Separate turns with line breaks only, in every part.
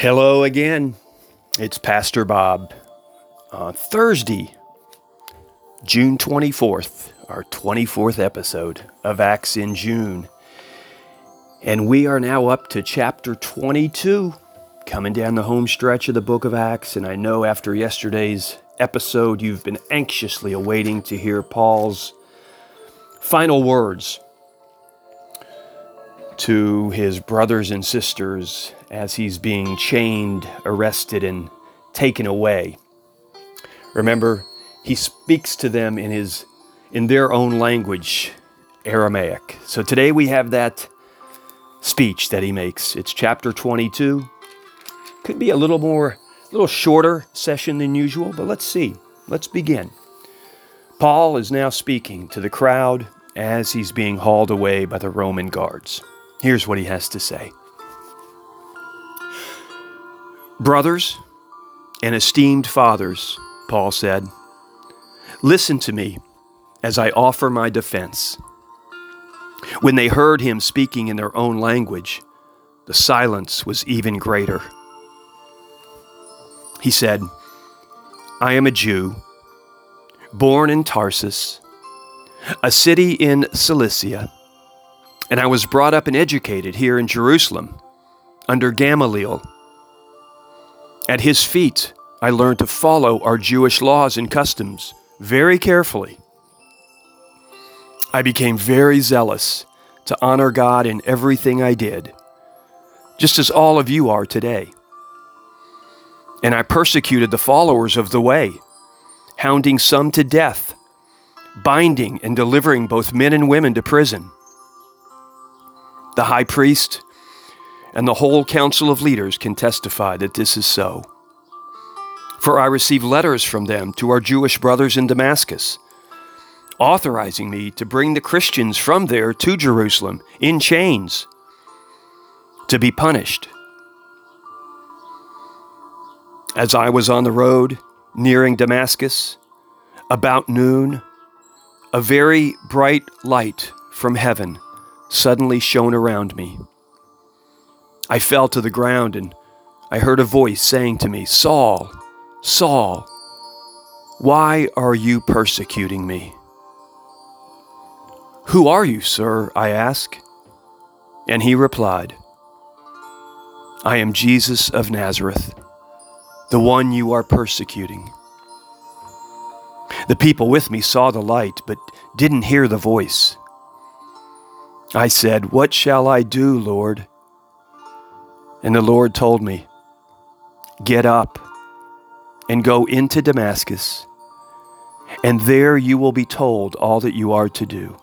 Hello again. It's Pastor Bob. Thursday, June 24th, our 24th episode of Acts in June. And we are now up to chapter 22, coming down the home stretch of the book of Acts. And I know after yesterday's episode, you've been anxiously awaiting to hear Paul's final words to his brothers and sisters as he's being chained, arrested, and taken away. Remember, he speaks to them in their own language, Aramaic. So today we have that speech that he makes. It's chapter 22. Could be a little shorter session than usual, but let's see. Let's begin. Paul is now speaking to the crowd as he's being hauled away by the Roman guards. Here's what he has to say. Brothers and esteemed fathers, Paul said, listen to me as I offer my defense. When they heard him speaking in their own language, the silence was even greater. He said, I am a Jew, born in Tarsus, a city in Cilicia, and I was brought up and educated here in Jerusalem under Gamaliel. At his feet, I learned to follow our Jewish laws and customs very carefully. I became very zealous to honor God in everything I did, just as all of you are today. And I persecuted the followers of the way, hounding some to death, binding and delivering both men and women to prison. The high priest and the whole council of leaders can testify that this is so. For I received letters from them to our Jewish brothers in Damascus, authorizing me to bring the Christians from there to Jerusalem in chains to be punished. As I was on the road nearing Damascus, about noon, a very bright light from heaven suddenly shone around me. I fell to the ground and I heard a voice saying to me, Saul, Saul, why are you persecuting me? Who are you, sir? I asked. And he replied, I am Jesus of Nazareth, the one you are persecuting. The people with me saw the light, but didn't hear the voice. I said, What shall I do, Lord? And the Lord told me, Get up and go into Damascus, and there you will be told all that you are to do.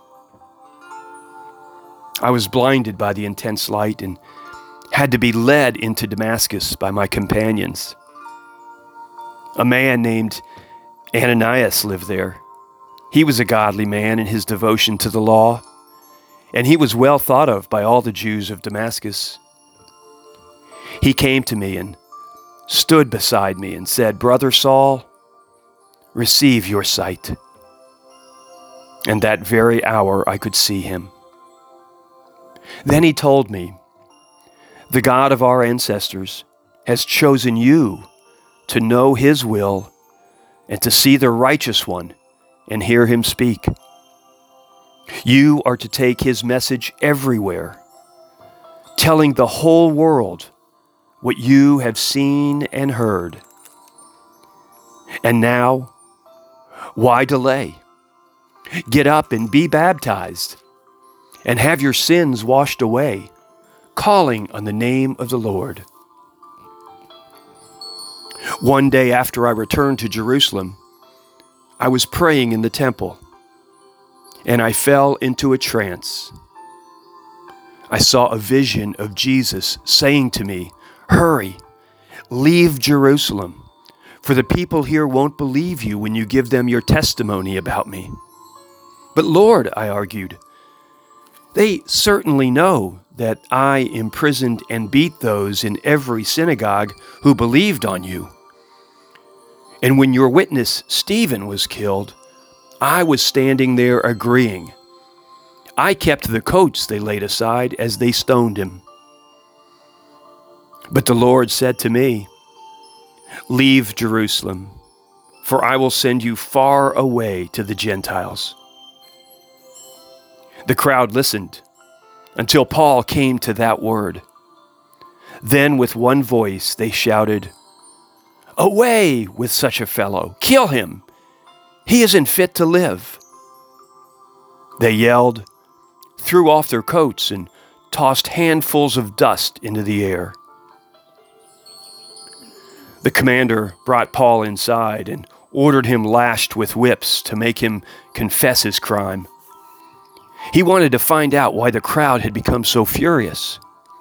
I was blinded by the intense light and had to be led into Damascus by my companions. A man named Ananias lived there. He was a godly man in his devotion to the law, and he was well thought of by all the Jews of Damascus. He came to me and stood beside me and said, Brother Saul, receive your sight. And that very hour I could see him. Then he told me, the God of our ancestors has chosen you to know his will and to see the righteous one and hear him speak. You are to take his message everywhere, telling the whole world what you have seen and heard. And now, why delay? Get up and be baptized, and have your sins washed away, calling on the name of the Lord. One day after I returned to Jerusalem, I was praying in the temple, and I fell into a trance. I saw a vision of Jesus saying to me, Hurry, leave Jerusalem, for the people here won't believe you when you give them your testimony about me. But Lord, I argued, they certainly know that I imprisoned and beat those in every synagogue who believed on you. And when your witness Stephen was killed, I was standing there agreeing. I kept the coats they laid aside as they stoned him. But the Lord said to me, "Leave Jerusalem, for I will send you far away to the Gentiles." The crowd listened until Paul came to that word. Then with one voice they shouted, "Away with such a fellow! Kill him! He isn't fit to live." They yelled, threw off their coats, and tossed handfuls of dust into the air. The commander brought Paul inside and ordered him lashed with whips to make him confess his crime. He wanted to find out why the crowd had become so furious.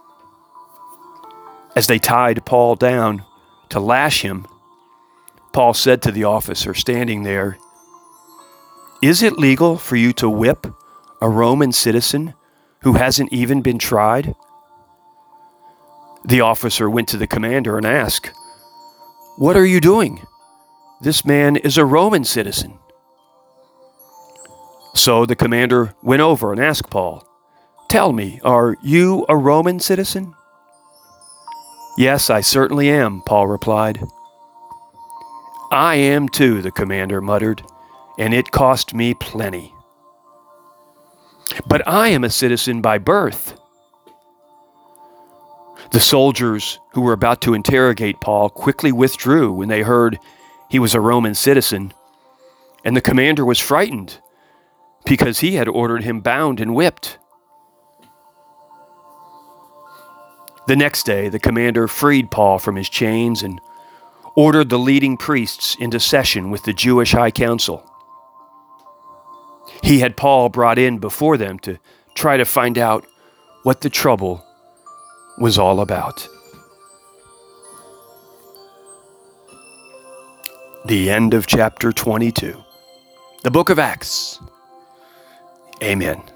As they tied Paul down to lash him, Paul said to the officer standing there, "Is it legal for you to whip a Roman citizen who hasn't even been tried?" The officer went to the commander and asked, "What are you doing? This man is a Roman citizen." So the commander went over and asked Paul, "Tell me, are you a Roman citizen?" "Yes, I certainly am," Paul replied. "I am too," the commander muttered, "and it cost me plenty. But I am a citizen by birth." The soldiers who were about to interrogate Paul quickly withdrew when they heard he was a Roman citizen, and the commander was frightened because he had ordered him bound and whipped. The next day, the commander freed Paul from his chains and ordered the leading priests into session with the Jewish High Council. He had Paul brought in before them to try to find out what the trouble was all about. The end of chapter 22. The book of Acts. Amen.